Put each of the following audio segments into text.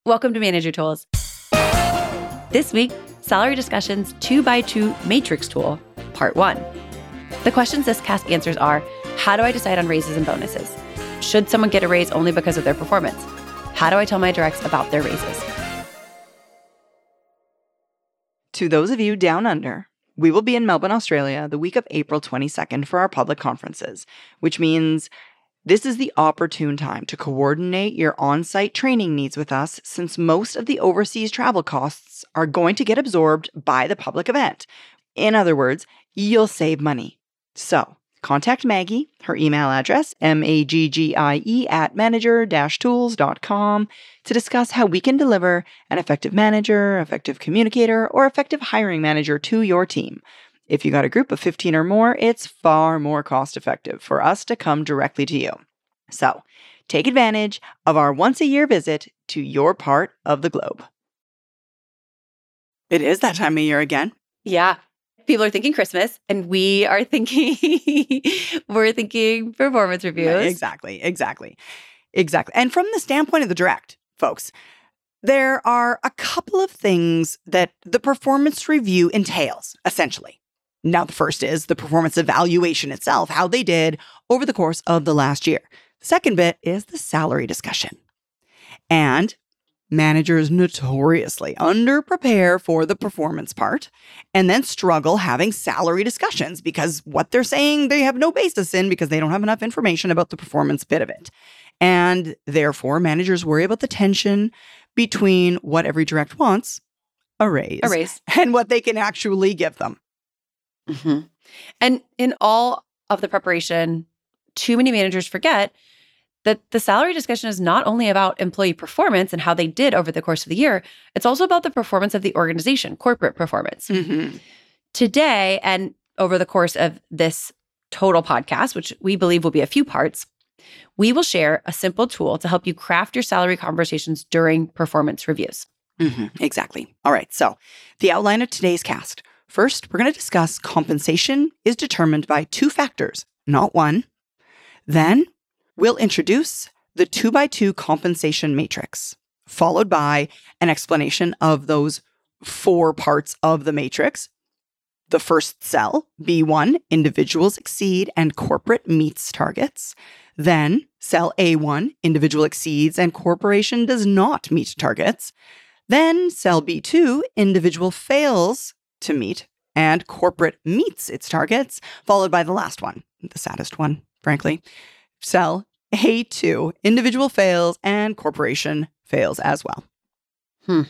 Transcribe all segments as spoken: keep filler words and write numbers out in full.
Welcome to Manager Tools. This week, Salary Discussion's two by two Matrix Tool, Part one. The questions this cast answers are, how do I decide on raises and bonuses? Should someone get a raise only because of their performance? How do I tell my directs about their raises? To those of you down under, we will be in Melbourne, Australia, the week of April twenty-second for our public conferences, which means this is the opportune time to coordinate your on-site training needs with us, since most of the overseas travel costs are going to get absorbed by the public event. In other words, you'll save money. So contact Maggie, her email address, M A G G I E at manager dash tools dot com, to discuss how we can deliver an effective manager, effective communicator, or effective hiring manager to your team. If you got a group of fifteen or more, it's far more cost effective for us to come directly to you. So take advantage of our once a year visit to your part of the globe. It is that time of year again. Yeah. People are thinking Christmas, and we are thinking, we're thinking performance reviews. Right, exactly, exactly, exactly. And from the standpoint of the direct, folks, there are a couple of things that the performance review entails, essentially. Now, the first is the performance evaluation itself, how they did over the course of the last year. The second bit is the salary discussion. And managers notoriously underprepare for the performance part and then struggle having salary discussions because what they're saying they have no basis in because they don't have enough information about the performance bit of it. And therefore, managers worry about the tension between what every direct wants, a raise, A raise. and what they can actually give them. Mm-hmm. And in all of the preparation, too many managers forget that the salary discussion is not only about employee performance and how they did over the course of the year, it's also about the performance of the organization, corporate performance. Mm-hmm. Today, and over the course of this total podcast, which we believe will be a few parts, we will share a simple tool to help you craft your salary conversations during performance reviews. Mm-hmm. Exactly. All right. So the outline of today's cast. First, we're going to discuss compensation is determined by two factors, not one. Then we'll introduce the two by two compensation matrix, followed by an explanation of those four parts of the matrix. The first cell, B one, individuals exceed and corporate meets targets. Then cell A one, individual exceeds and corporation does not meet targets. Then cell B two, individual fails to meet and corporate meets its targets, followed by the last one, the saddest one, frankly. Cell A two, individual fails and corporation fails as well. Hmm.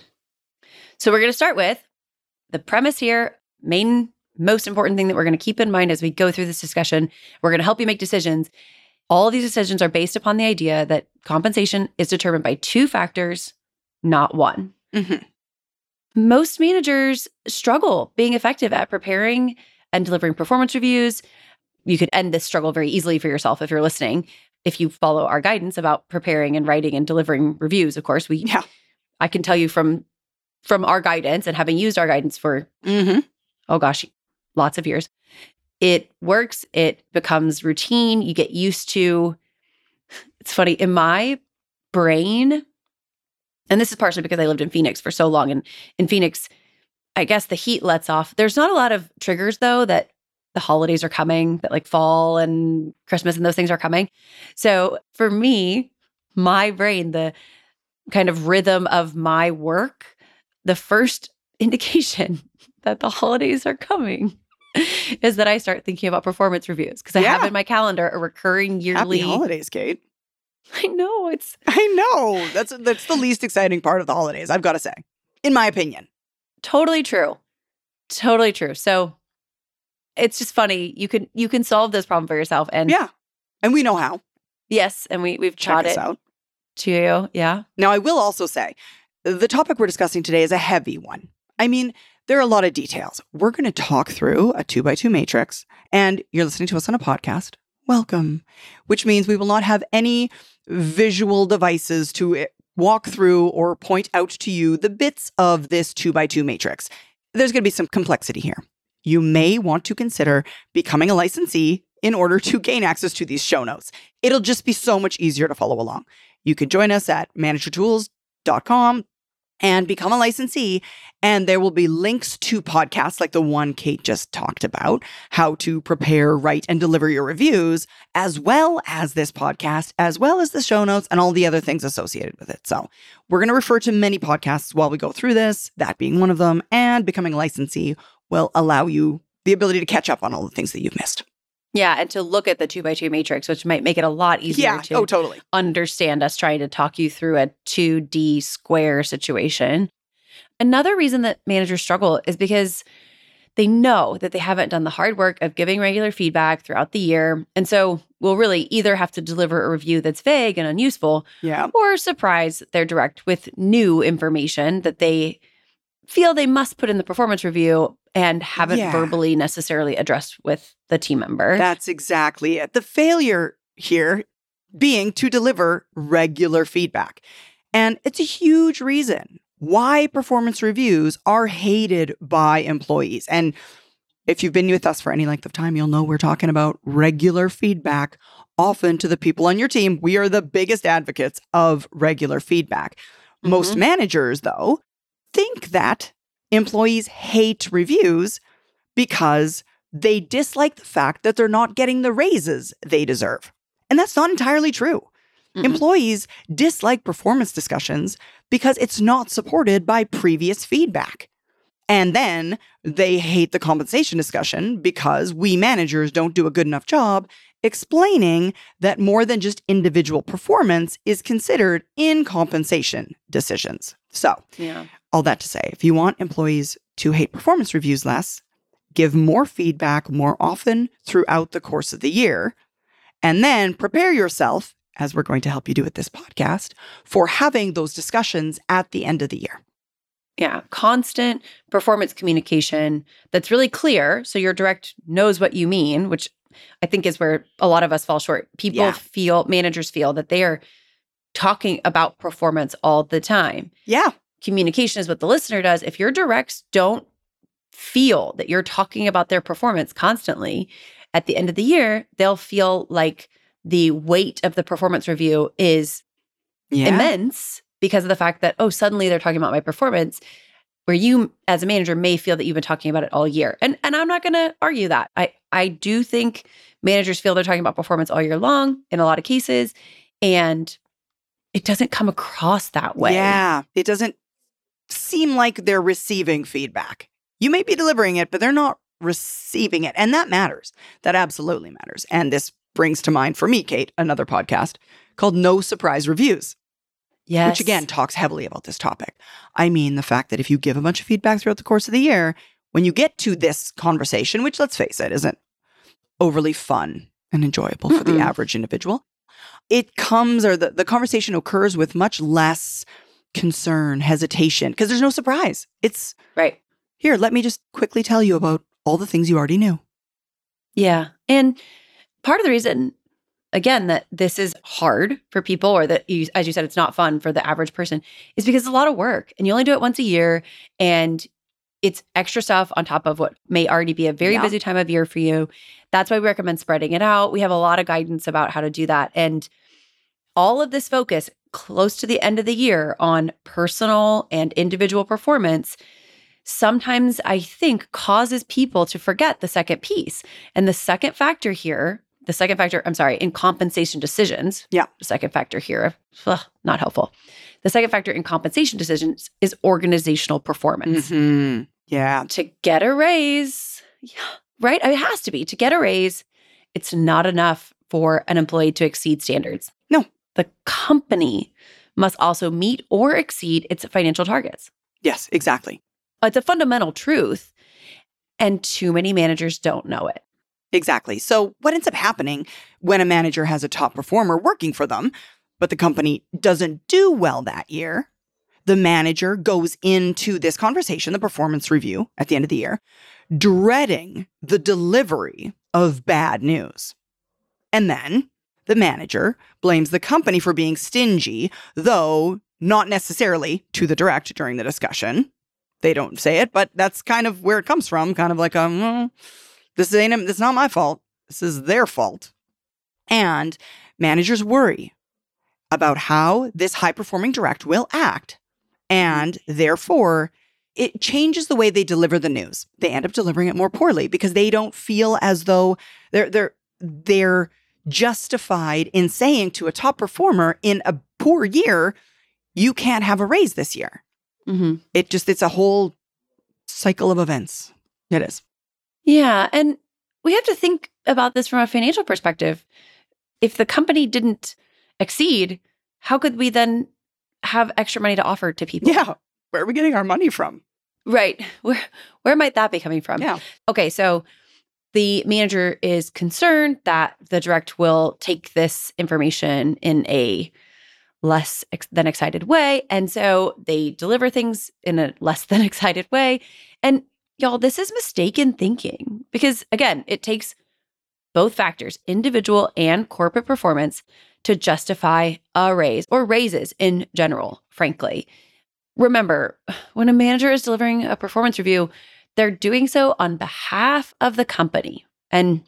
So we're going to start with the premise here, main, most important thing that we're going to keep in mind as we go through this discussion. We're going to help you make decisions. All of these decisions are based upon the idea that compensation is determined by two factors, not one. Mm-hmm. Most managers struggle being effective at preparing and delivering performance reviews. You could end this struggle very easily for yourself if you're listening. If you follow our guidance about preparing and writing and delivering reviews, of course, we Yeah. I can tell you from from our guidance and having used our guidance for, Mm-hmm. oh gosh, lots of years, it works. It becomes routine. You get used to. It's funny, in my brain, and this is partially because I lived in Phoenix for so long. And in Phoenix, I guess the heat lets off. There's not a lot of triggers, though, that the holidays are coming, that like fall and Christmas and those things are coming. So for me, my brain, the kind of rhythm of my work, the first indication that the holidays are coming is that I start thinking about performance reviews because I Yeah. have in my calendar a recurring yearly. Happy holidays, Kate. I know it's I know. That's that's the least exciting part of the holidays, I've got to say, in my opinion. totally true. Totally true. So it's just funny. You can you can solve this problem for yourself. And Yeah. And we know how. yes, and we we've Check taught us it out. to you. Yeah. Now, I will also say, the topic we're discussing today is a heavy one. I mean, there are a lot of details. We're going to talk through a two by two matrix, and you're listening to us on a podcast. Welcome. Which means we will not have any visual devices to walk through or point out to you the bits of this two by two matrix. There's going to be some complexity here. You may want to consider becoming a licensee in order to gain access to these show notes. It'll just be so much easier to follow along. You can join us at manager tools dot com and become a licensee. And there will be links to podcasts like the one Kate just talked about, how to prepare, write, and deliver your reviews, as well as this podcast, as well as the show notes and all the other things associated with it. So we're going to refer to many podcasts while we go through this, that being one of them, and becoming a licensee will allow you the ability to catch up on all the things that you've missed. Yeah, and to look at the two by two matrix, which might make it a lot easier yeah. to oh, totally. understand us trying to talk you through a two D square situation. Another reason that managers struggle is because they know that they haven't done the hard work of giving regular feedback throughout the year. And so we'll really either have to deliver a review that's vague and unuseful, yeah. or surprise their direct with new information that they feel they must put in the performance review and haven't yeah. verbally necessarily addressed with the team member. That's exactly it. The failure here being to deliver regular feedback. And it's a huge reason why performance reviews are hated by employees. And if you've been with us for any length of time, you'll know we're talking about regular feedback. Often to the people on your team, we are the biggest advocates of regular feedback. Mm-hmm. Most managers, though, think that employees hate reviews because they dislike the fact that they're not getting the raises they deserve. And that's not entirely true. Mm-hmm. Employees dislike performance discussions because it's not supported by previous feedback. And then they hate the compensation discussion because we managers don't do a good enough job explaining that more than just individual performance is considered in compensation decisions. So, yeah. all that to say, if you want employees to hate performance reviews less, give more feedback more often throughout the course of the year, and then prepare yourself, as we're going to help you do with this podcast, for having those discussions at the end of the year. Yeah, constant performance communication that's really clear, so your direct knows what you mean, which I think is where a lot of us fall short. People Yeah. feel, managers feel that they are talking about performance all the time. Yeah. Communication is what the listener does. If your directs don't feel that you're talking about their performance constantly, at the end of the year, they'll feel like the weight of the performance review is Yeah. immense because of the fact that, oh, suddenly they're talking about my performance, where you as a manager may feel that you've been talking about it all year. And and I'm not going to argue that. I, I do think managers feel they're talking about performance all year long in a lot of cases, and it doesn't come across that way. Yeah. It doesn't seem like they're receiving feedback. You may be delivering it, but they're not receiving it. And that matters. That absolutely matters. And this brings to mind for me, Kate, another podcast called No Surprise Reviews. Yes. Which again talks heavily about this topic. I mean, the fact that if you give a bunch of feedback throughout the course of the year, when you get to this conversation, which let's face it, isn't overly fun and enjoyable for Mm-mm. the average individual, it comes or the, the conversation occurs with much less concern, hesitation, because there's no surprise. It's right. Here, let me just quickly tell you about all the things you already knew. Yeah. And part of the reason, again, that this is hard for people, or that, you, as you said, it's not fun for the average person, is because it's a lot of work and you only do it once a year, and it's extra stuff on top of what may already be a very Yeah. busy time of year for you. That's why we recommend spreading it out. We have a lot of guidance about how to do that. And all of this focus close to the end of the year on personal and individual performance sometimes, I think, causes people to forget the second piece. And the second factor here, the second factor, I'm sorry, in compensation decisions. Yeah. The second factor here, ugh, not helpful. The second factor in compensation decisions is organizational performance. Mm-hmm. Yeah. To get a raise, yeah, right? It has to be. To get a raise, it's not enough for an employee to exceed standards. No. The company must also meet or exceed its financial targets. Yes, exactly. It's a fundamental truth, and too many managers don't know it. Exactly. So what ends up happening when a manager has a top performer working for them, but the company doesn't do well that year, the manager goes into this conversation, the performance review at the end of the year, dreading the delivery of bad news. And then the manager blames the company for being stingy, though not necessarily to the direct during the discussion. They don't say it, but that's kind of where it comes from. Kind of like, um, well, this ain't, this is not my fault. This is their fault. And managers worry. about how this high-performing direct will act. And therefore, it changes the way they deliver the news. They end up delivering it more poorly because they don't feel as though they're they're they're justified in saying to a top performer in a poor year, you can't have a raise this year. Mm-hmm. It just, it's a whole cycle of events. It is. Yeah. And we have to think about this from a financial perspective. If the company didn't exceed, how could we then have extra money to offer to people? Yeah. Where are we getting our money from? Right. Where where might that be coming from? Yeah. Okay, so the manager is concerned that the direct will take this information in a less ex- than excited way. And so they deliver things in a less than excited way. And y'all, this is mistaken thinking because, again, it takes both factors, individual and corporate performance, to justify a raise or raises in general, frankly. Remember, when a manager is delivering a performance review, they're doing so on behalf of the company. And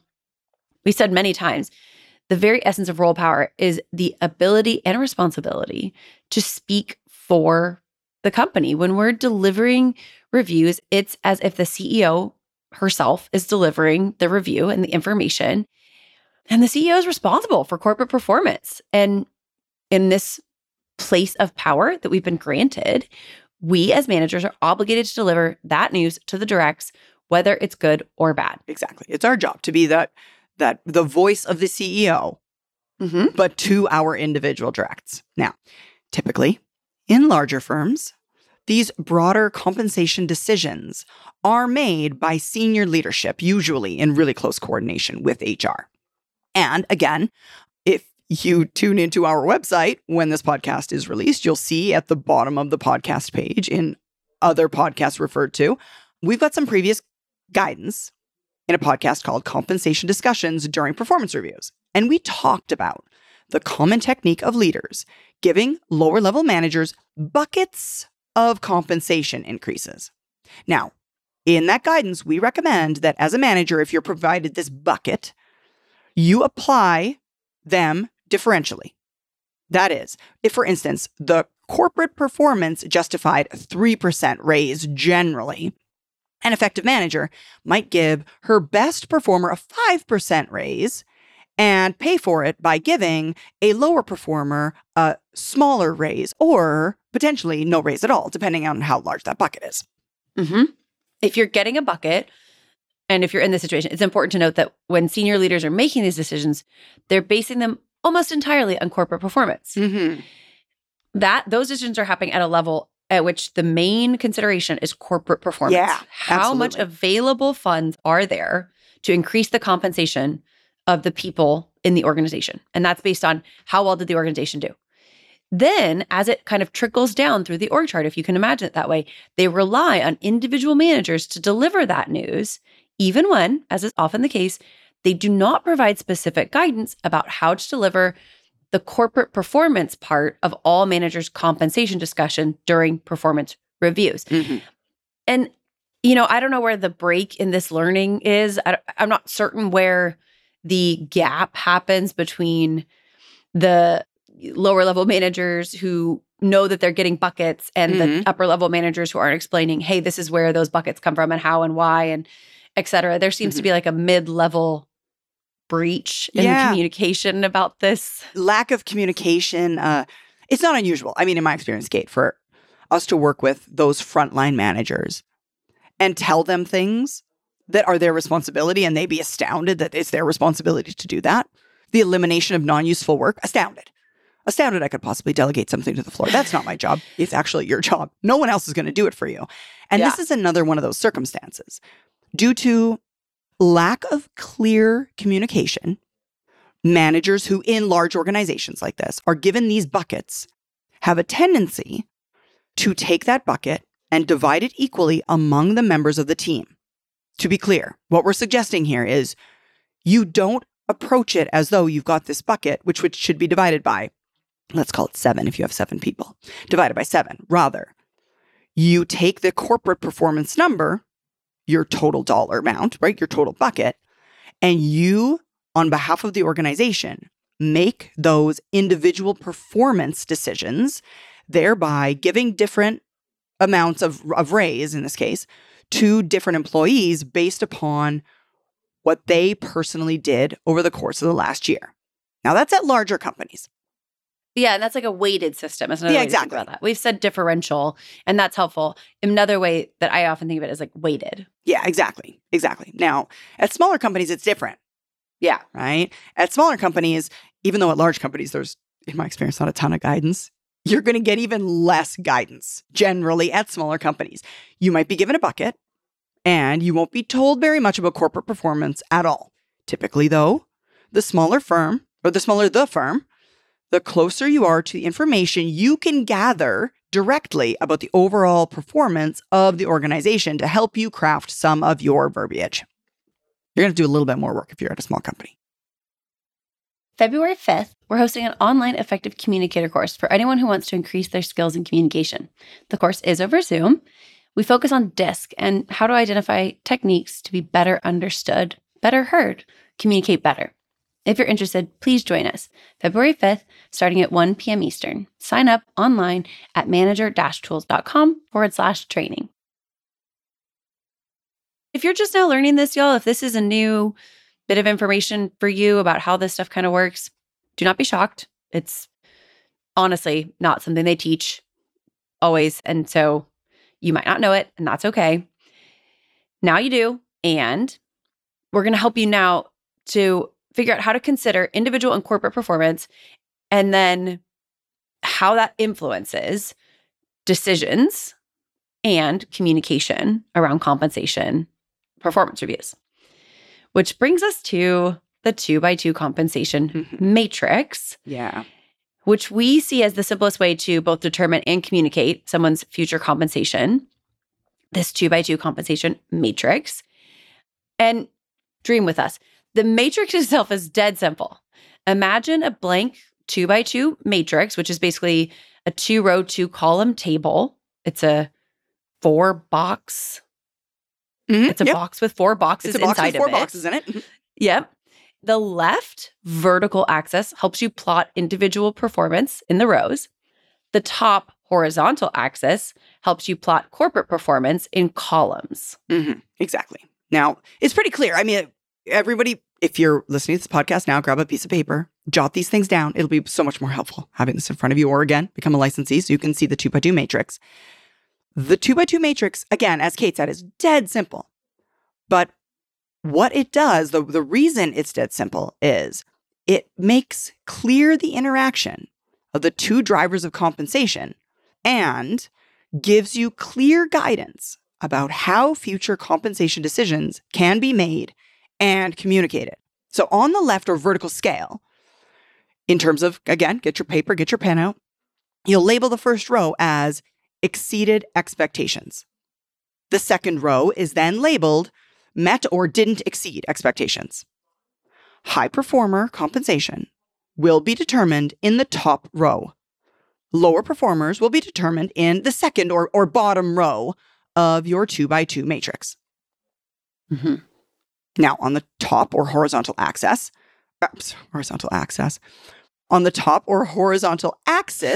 we said many times, the very essence of role power is the ability and responsibility to speak for the company. When we're delivering reviews, it's as if the C E O herself is delivering the review and the information. And the C E O is responsible for corporate performance. And in this place of power that we've been granted, we as managers are obligated to deliver that news to the directs, whether it's good or bad. Exactly. It's our job to be that that the voice of the C E O, mm-hmm. but to our individual directs. Now, typically, in larger firms, these broader compensation decisions are made by senior leadership, usually in really close coordination with H R. And again, if you tune into our website when this podcast is released, you'll see at the bottom of the podcast page in other podcasts referred to, we've got some previous guidance in a podcast called Compensation Discussions During Performance Reviews. And we talked about the common technique of leaders giving lower level managers buckets of compensation increases. Now, in that guidance, we recommend that as a manager, if you're provided this bucket, you apply them differentially. That is, if, for instance, the corporate performance justified a three percent raise generally, an effective manager might give her best performer a five percent raise and pay for it by giving a lower performer a smaller raise or potentially no raise at all, depending on how large that bucket is. Mm-hmm. If you're getting a bucket, and if you're in this situation, it's important to note that when senior leaders are making these decisions, they're basing them almost entirely on corporate performance. Mm-hmm. That those decisions are happening at a level at which the main consideration is corporate performance. Yeah, How absolutely. much available funds are there to increase the compensation of the people in the organization? And that's based on how well did the organization do. Then, as it kind of trickles down through the org chart, if you can imagine it that way, they rely on individual managers to deliver that news, even when, as is often the case, they do not provide specific guidance about how to deliver the corporate performance part of all managers' compensation discussion during performance reviews. Mm-hmm. And, you know, I don't know where the break in this learning is. I, I'm not certain where the gap happens between the lower level managers who know that they're getting buckets and mm-hmm. the upper level managers who aren't explaining, hey, this is where those buckets come from and how and why and et cetera. There seems mm-hmm. to be like a mid-level breach in yeah. communication about this. Lack of communication. Uh, it's not unusual. I mean, in my experience, Kate, for us to work with those frontline managers and tell them things that are their responsibility and they be astounded that it's their responsibility to do that. The elimination of non-useful work, astounded. Astounded I could possibly delegate something to the floor. That's not my job. It's actually your job. No one else is going to do it for you. And yeah. this is another one of those circumstances. Due to lack of clear communication, managers who in large organizations like this are given these buckets have a tendency to take that bucket and divide it equally among the members of the team. To be clear, what we're suggesting here is you don't approach it as though you've got this bucket, which, which should be divided by, let's call it seven if you have seven people, divided by seven. Rather, you take the corporate performance number, your total dollar amount, right, your total bucket, and you, on behalf of the organization, make those individual performance decisions, thereby giving different amounts of, of raise, in this case, to different employees based upon what they personally did over the course of the last year. Now, that's at larger companies. Yeah, and that's like a weighted system. That's another Yeah, way exactly. to think about that. We've said differential, and that's helpful. Another way that I often think of it is like weighted. Yeah, exactly. Exactly. Now, at smaller companies, it's different. Yeah. Right? At smaller companies, even though at large companies, there's, in my experience, not a ton of guidance, you're going to get even less guidance generally at smaller companies. You might be given a bucket, and you won't be told very much about corporate performance at all. Typically, though, the smaller firm, or the smaller the firm, the closer you are to the information you can gather directly about the overall performance of the organization to help you craft some of your verbiage. You're going to do a little bit more work if you're at a small company. February fifth, we're hosting an online effective communicator course for anyone who wants to increase their skills in communication. The course is over Zoom. We focus on DISC and how to identify techniques to be better understood, better heard, communicate better. If you're interested, please join us February fifth, starting at one p.m. Eastern. Sign up online at manager-tools.com forward slash training. If you're just now learning this, y'all, if this is a new bit of information for you about how this stuff kind of works, do not be shocked. It's honestly not something they teach always. And so you might not know it, and that's okay. Now you do. And we're going to help you now to figure out how to consider individual and corporate performance, and then how that influences decisions and communication around compensation performance reviews. Which brings us to the two by two compensation Mm-hmm. matrix, Yeah. which we see as the simplest way to both determine and communicate someone's future compensation, this two by two compensation matrix. And dream with us. The matrix itself is dead simple. Imagine a blank two by two matrix, which is basically a two row, two column table. It's a four box. Mm-hmm. It's a yep. box with four boxes It's a box inside with four of it. boxes in it. Mm-hmm. Yep. The left vertical axis helps you plot individual performance in the rows. The top horizontal axis helps you plot corporate performance in columns. Mm-hmm. Exactly. Now, it's pretty clear. I mean, everybody, if you're listening to this podcast now, grab a piece of paper, jot these things down. It'll be so much more helpful having this in front of you, or again, become a licensee so you can see the two by two matrix. The two by two matrix, again, as Kate said, is dead simple. But what it does, the, the reason it's dead simple is it makes clear the interaction of the two drivers of compensation and gives you clear guidance about how future compensation decisions can be made and communicated. So on the left or vertical scale, in terms of, again, get your paper, get your pen out, you'll label the first row as exceeded expectations. The second row is then labeled met or didn't exceed expectations. High performer compensation will be determined in the top row. Lower performers will be determined in the second or, or bottom row of your two by two matrix. Mm-hmm. Now, on the top or horizontal axis, oops, horizontal axis, on the top or horizontal axis,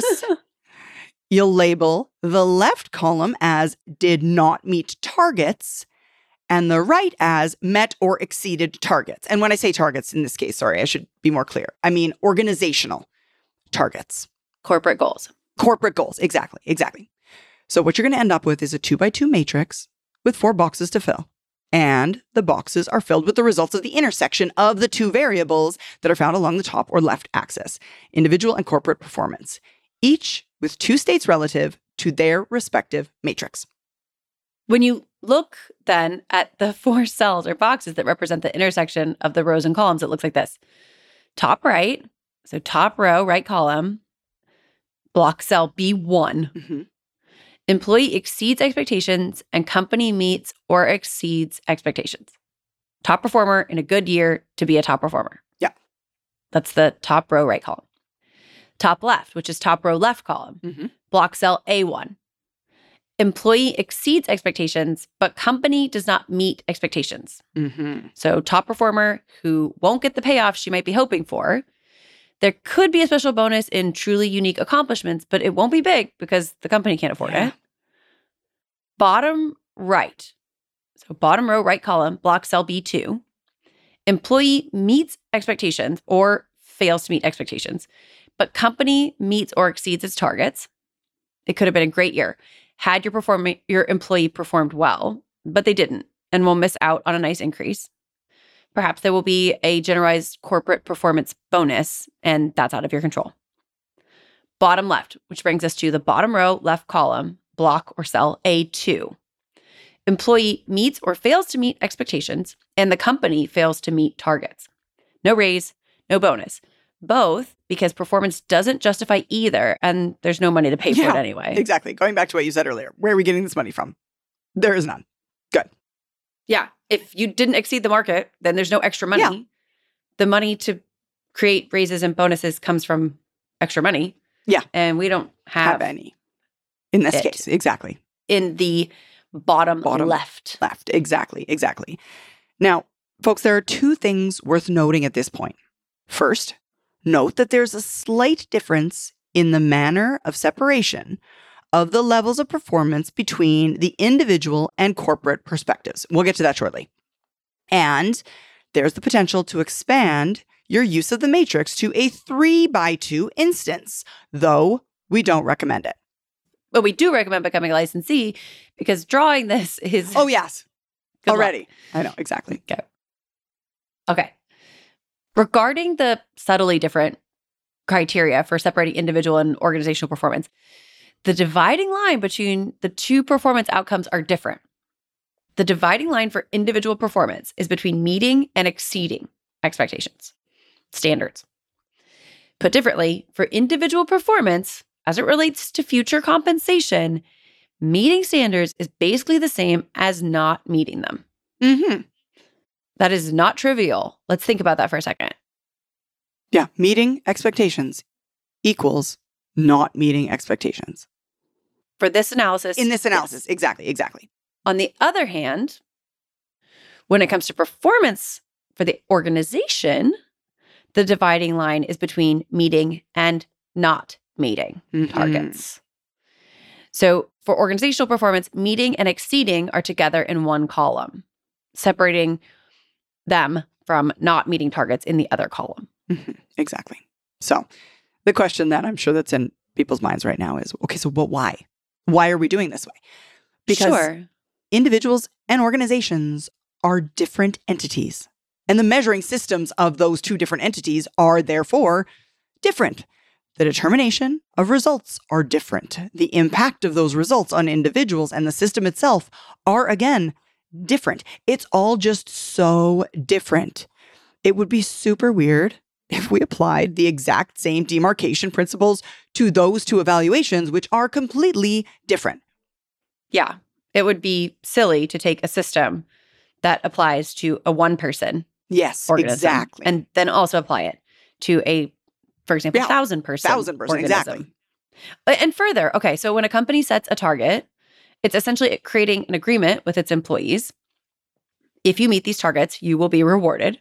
you'll label the left column as did not meet targets and the right as met or exceeded targets. And when I say targets in this case, sorry, I should be more clear. I mean organizational targets. Corporate goals. Corporate goals. Exactly. Exactly. So what you're going to end up with is a two by two matrix with four boxes to fill. And the boxes are filled with the results of the intersection of the two variables that are found along the top or left axis, individual and corporate performance, each with two states relative to their respective matrix. When you look then at the four cells or boxes that represent the intersection of the rows and columns, it looks like this. Top right, so top row, right column, block cell B one. Mm-hmm. Employee exceeds expectations and company meets or exceeds expectations. Top performer in a good year to be a top performer. Yeah. That's the top row, right column. Top left, which is top row, left column. Mm-hmm. Block cell A one. Employee exceeds expectations, but company does not meet expectations. Mm-hmm. So top performer who won't get the payoff she might be hoping for. There could be a special bonus in truly unique accomplishments, but it won't be big because the company can't afford Yeah. it. Bottom right. So bottom row, right column, block cell B two. Employee meets expectations or fails to meet expectations, but company meets or exceeds its targets. It could have been a great year had your perform- your employee performed well, but they didn't and will miss out on a nice increase. Perhaps there will be a generalized corporate performance bonus, and that's out of your control. Bottom left, which brings us to the bottom row, left column, block or cell A two. Employee meets or fails to meet expectations, and the company fails to meet targets. No raise, no bonus. Both because performance doesn't justify either, and there's no money to pay Yeah, for it anyway. Exactly. Going back to what you said earlier, where are we getting this money from? There is none. Good. Yeah. If you didn't exceed the market, then there's no extra money. Yeah. The money to create raises and bonuses comes from extra money. Yeah. And we don't have, Have any. In this it. case, exactly. in the bottom, Bottom left. Left. Exactly. Exactly. Now, folks, there are two things worth noting at this point. First, note that there's a slight difference in the manner of separation of the levels of performance between the individual and corporate perspectives. We'll get to that shortly. And there's the potential to expand your use of the matrix to a three by two instance, though we don't recommend it. But we do recommend becoming a licensee because drawing this is... Oh, yes. Good luck. Already. I know. Exactly. Okay. Okay. Regarding the subtly different criteria for separating individual and organizational performance, the dividing line between the two performance outcomes are different. The dividing line for individual performance is between meeting and exceeding expectations, standards. Put differently, for individual performance, as it relates to future compensation, meeting standards is basically the same as not meeting them. Mm-hmm. That is not trivial. Let's think about that for a second. Yeah. Meeting expectations equals not meeting expectations. For this analysis. In this analysis. Yes. Exactly. Exactly. On the other hand, when it comes to performance for the organization, the dividing line is between meeting and not meeting Mhm. targets. So for organizational performance, meeting and exceeding are together in one column, separating them from not meeting targets in the other column. Mm-hmm. Exactly. So the question that I'm sure that's in people's minds right now is, okay, so but why? Why are we doing this way? Because Sure. individuals and organizations are different entities. And the measuring systems of those two different entities are therefore different. The determination of results are different. The impact of those results on individuals and the system itself are, again, different. It's all just so different. It would be super weird if we applied the exact same demarcation principles to those two evaluations, which are completely different. Yeah. It would be silly to take a system that applies to a one person Yes, organism exactly. and then also apply it to a, for example, Yeah, thousand person thousand person, organism. exactly. And further, okay, so when a company sets a target, it's essentially creating an agreement with its employees. If you meet these targets, you will be rewarded.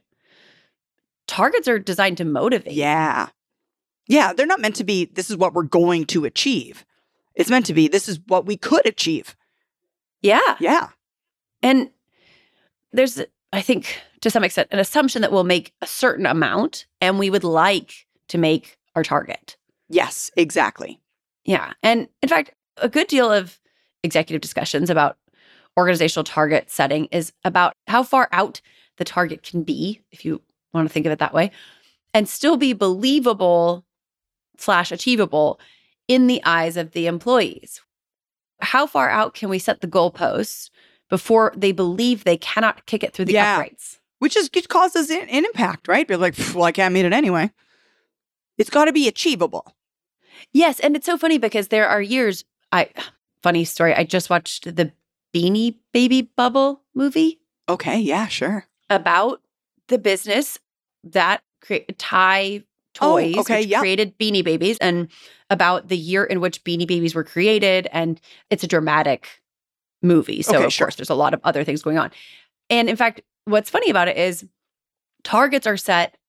Targets are designed to motivate. Yeah. Yeah, they're not meant to be, this is what we're going to achieve. It's meant to be, this is what we could achieve. Yeah. Yeah. And there's, I think, to some extent, an assumption that we'll make a certain amount and we would like to make our target. Yes, exactly. Yeah. And in fact, a good deal of executive discussions about organizational target setting is about how far out the target can be, if you want to think of it that way, and still be believable slash achievable in the eyes of the employees. How far out can we set the goalposts before they believe they cannot kick it through the Yeah. uprights? Which is it causes an, an impact, right? They're like, well, I can't meet it anyway. It's got to be achievable. Yes, and it's so funny because there are years, I funny story, I just watched the Beanie Baby Bubble movie Okay, yeah, sure. about the business that created Thai Oh, toys, okay, which yep. created Beanie Babies, and about the year in which Beanie Babies were created. And it's a dramatic movie. So, Okay, of sure. course, there's a lot of other things going on. And in fact, what's funny about it is targets are set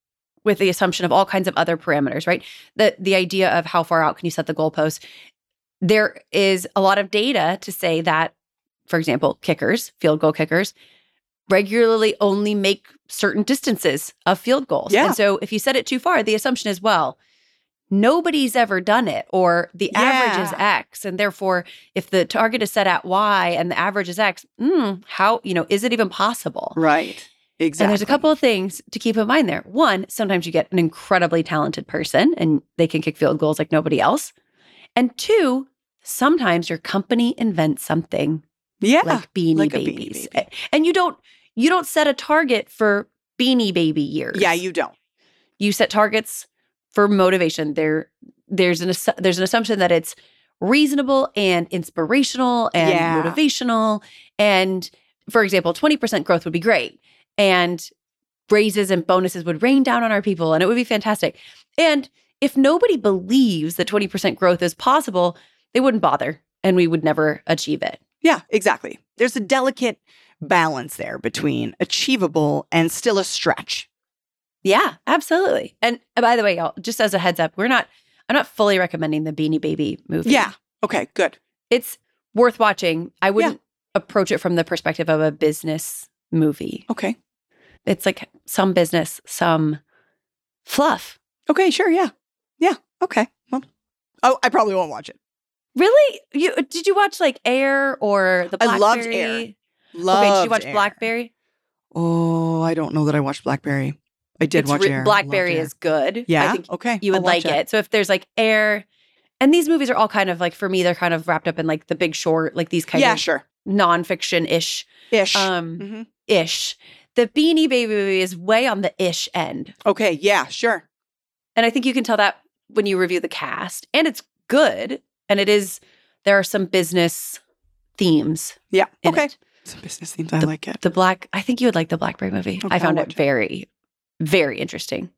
with the assumption of all kinds of other parameters, right? The the idea of how far out can you set the goalpost. There is a lot of data to say that, for example, kickers, field goal kickers, regularly only make certain distances of field goals. Yeah. And so if you set it too far, the assumption is, well, nobody's ever done it, or the Yeah. average is X. And therefore, if the target is set at Y and the average is X, mm, how, you know, is it even possible? Right. Exactly. And there's a couple of things to keep in mind there. One, sometimes you get an incredibly talented person and they can kick field goals like nobody else. And two, sometimes your company invents something Yeah. like Beanie like a Beanie Babies. Baby. And you don't you don't set a target for Beanie Baby years. Yeah, you don't. You set targets for motivation. There there's an assu- there's an assumption that it's reasonable and inspirational and Yeah. motivational. And for example, twenty percent growth would be great. And raises and bonuses would rain down on our people and it would be fantastic. And if nobody believes that twenty percent growth is possible, they wouldn't bother and we would never achieve it. Yeah, exactly. There's a delicate balance there between achievable and still a stretch. Yeah, absolutely. And uh, by the way, y'all, just as a heads up, we're not, I'm not fully recommending the Beanie Baby movie. Yeah. Okay, good. It's worth watching. I wouldn't approach it from the perspective of a business movie. Okay. It's like some business, some fluff. Okay, sure. Yeah. Yeah. Okay. Well, oh, I probably won't watch it. Really? You did you watch like Air or the I Blackberry? loved Air. Loved Okay, did you watch Air. Blackberry? Oh, I don't know that I watched Blackberry. I did It's watch re- Air. Blackberry Loved Air. is good. Yeah. I think Okay. you would I'll watch like it. So if there's like Air, and these movies are all kind of like, for me, they're kind of wrapped up in like The Big Short, like these kind Yeah, of sure. nonfiction-ish, Ish. um, Mhm. ish. The Beanie Baby movie is way on the ish end. Okay. Yeah, sure. And I think you can tell that when you review the cast. And it's good. And it is, there are some business themes Yeah. in Okay. it. Some business themes. I like it. The Black, I think you would like the Blackberry movie. Okay, I found I'll it watch it. very, very interesting.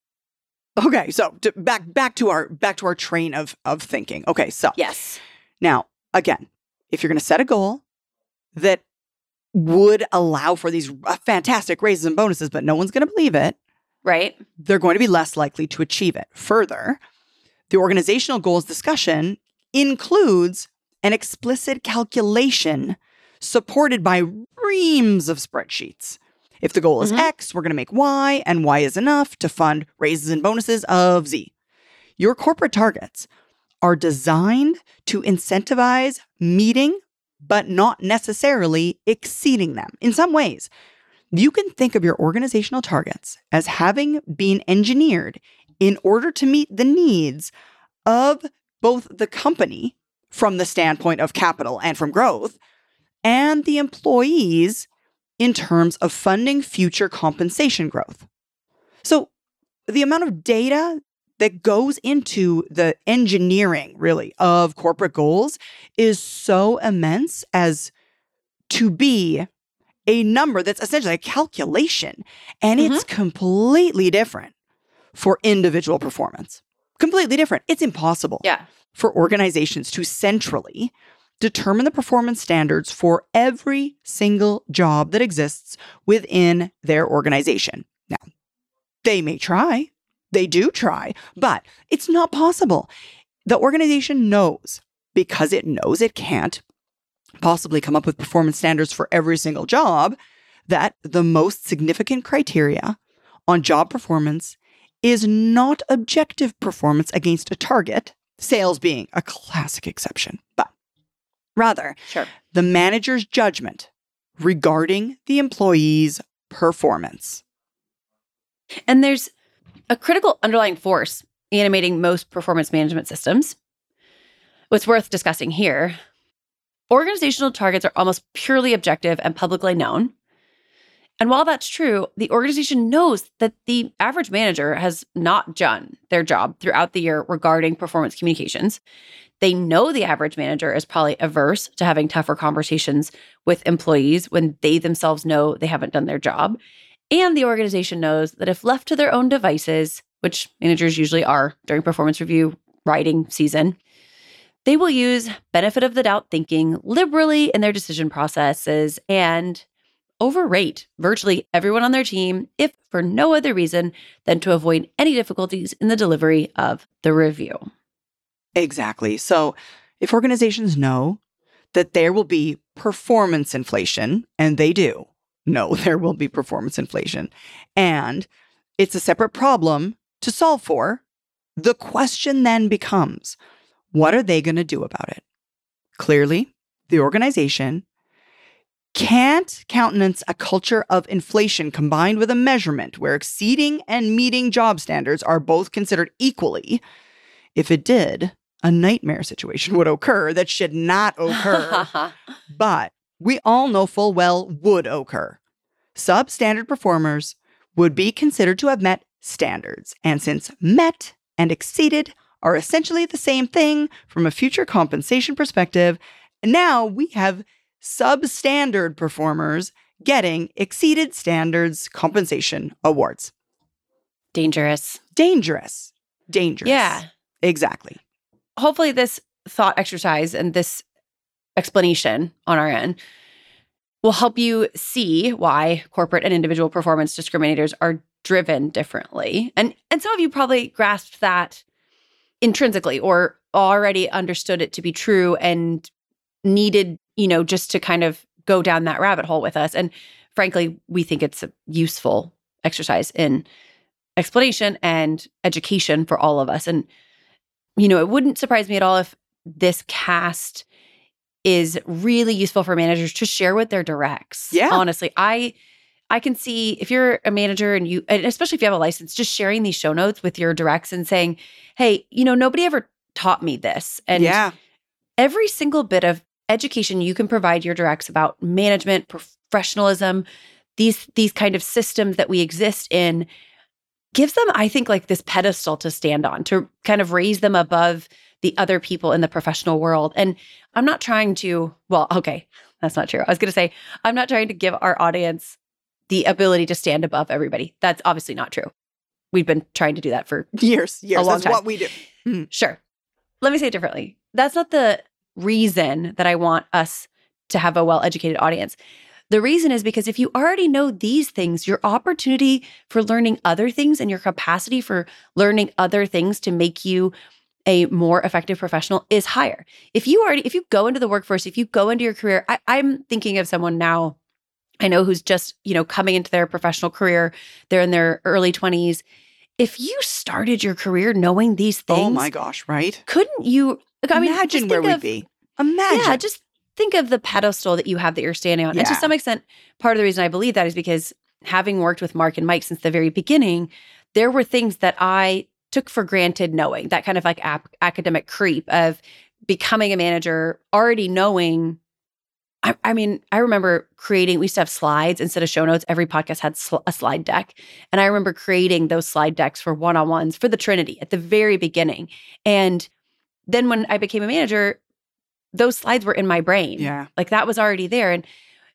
Okay. So to, back back to our back to our train of of thinking. Okay. So Yes. now again, if you're going to set a goal that would allow for these uh, fantastic raises and bonuses, but no one's going to believe it, Right? they're going to be less likely to achieve it. Further, the organizational goals discussion includes an explicit calculation supported by reams of spreadsheets. If the goal is Mhm. X, we're going to make Y, and Y is enough to fund raises and bonuses of Z. Your corporate targets are designed to incentivize meeting, but not necessarily exceeding them. In some ways, you can think of your organizational targets as having been engineered in order to meet the needs of both the company from the standpoint of capital and from growth, and the employees in terms of funding future compensation growth. So the amount of data that goes into the engineering, really, of corporate goals is so immense as to be a number that's essentially a calculation. And it's completely different for individual performance. Completely different. It's impossible Yeah. for organizations to centrally determine the performance standards for every single job that exists within their organization. Now, they may try, they do try, but it's not possible. The organization knows, because it knows it can't possibly come up with performance standards for every single job, that the most significant criteria on job performance is not objective performance against a target, sales being a classic exception, but rather Sure. the manager's judgment regarding the employee's performance. And there's a critical underlying force animating most performance management systems. What's worth discussing here, organizational targets are almost purely objective and publicly known. And while that's true, the organization knows that the average manager has not done their job throughout the year regarding performance communications. They know the average manager is probably averse to having tougher conversations with employees when they themselves know they haven't done their job. And the organization knows that if left to their own devices, which managers usually are during performance review writing season, they will use benefit of the doubt thinking liberally in their decision processes and overrate virtually everyone on their team, if for no other reason than to avoid any difficulties in the delivery of the review. Exactly. So if organizations know that there will be performance inflation, and they do know there will be performance inflation, and it's a separate problem to solve for, the question then becomes, what are they going to do about it? Clearly, the organization can't countenance a culture of inflation combined with a measurement where exceeding and meeting job standards are both considered equally. If it did, a nightmare situation would occur that should not occur, but we all know full well would occur. Substandard performers would be considered to have met standards, and since met and exceeded are essentially the same thing from a future compensation perspective, now we have substandard performers getting exceeded standards compensation awards. Dangerous. Dangerous. Dangerous. Yeah. Exactly. Hopefully this thought exercise and this explanation on our end will help you see why corporate and individual performance discriminators are driven differently. And and some of you probably grasped that intrinsically or already understood it to be true and needed, you know, just to kind of go down that rabbit hole with us. And frankly, we think it's a useful exercise in explanation and education for all of us. And, you know, it wouldn't surprise me at all if this cast is really useful for managers to share with their directs. Yeah. Honestly, I I can see if you're a manager and you, and especially if you have a license, just sharing these show notes with your directs and saying, hey, you know, nobody ever taught me this. And yeah. every single bit of education you can provide your directs about management, professionalism, these these kind of systems that we exist in, gives them, I think, like this pedestal to stand on, to kind of raise them above the other people in the professional world. And I'm not trying to, well, okay, that's not true. I was going to say, I'm not trying to give our audience the ability to stand above everybody. That's obviously not true. We've been trying to do that for years, years. a long That's time. what we do. Mm-hmm. Sure. Let me say it differently. That's not the reason that I want us to have a well-educated audience. The reason is because if you already know these things, your opportunity for learning other things and your capacity for learning other things to make you a more effective professional is higher. If you already, if you go into the workforce, if you go into your career, I, I'm thinking of someone now I know who's just, you know, coming into their professional career. They're in their early twenties. If you started your career knowing these things, oh my gosh, right? Couldn't you? I mean, imagine where we'd of, be. Imagine. Yeah, just think of the pedestal that you have that you're standing on. Yeah. And to some extent, part of the reason I believe that is because having worked with Mark and Mike since the very beginning, there were things that I took for granted knowing, that kind of like ap- academic creep of becoming a manager, already knowing. I, I mean, I remember creating, we used to have slides instead of show notes. Every podcast had sl- a slide deck. And I remember creating those slide decks for one-on-ones for the Trinity at the very beginning. And then when I became a manager, those slides were in my brain. Yeah. Like that was already there. And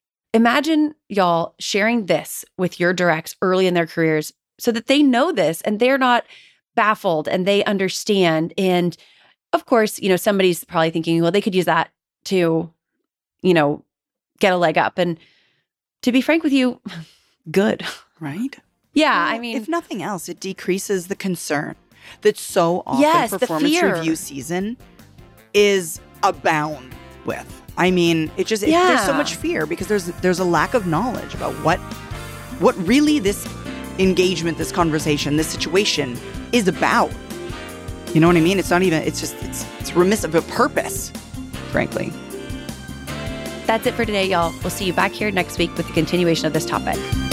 imagine y'all sharing this with your directs early in their careers so that they know this and they're not baffled and they understand. And of course, you know, somebody's probably thinking, well, they could use that to, you know, get a leg up. And to be frank with you, good. Right? Yeah. Well, I mean, if nothing else, it decreases the concern that so often yes, performance review season is abound with. I mean, it just, it, yeah. there's so much fear because there's there's a lack of knowledge about what what really this engagement, this conversation, this situation is about. You know what I mean? It's not even, it's just, it's, it's remiss of a purpose, frankly. That's it for today, y'all. We'll see you back here next week with the continuation of this topic.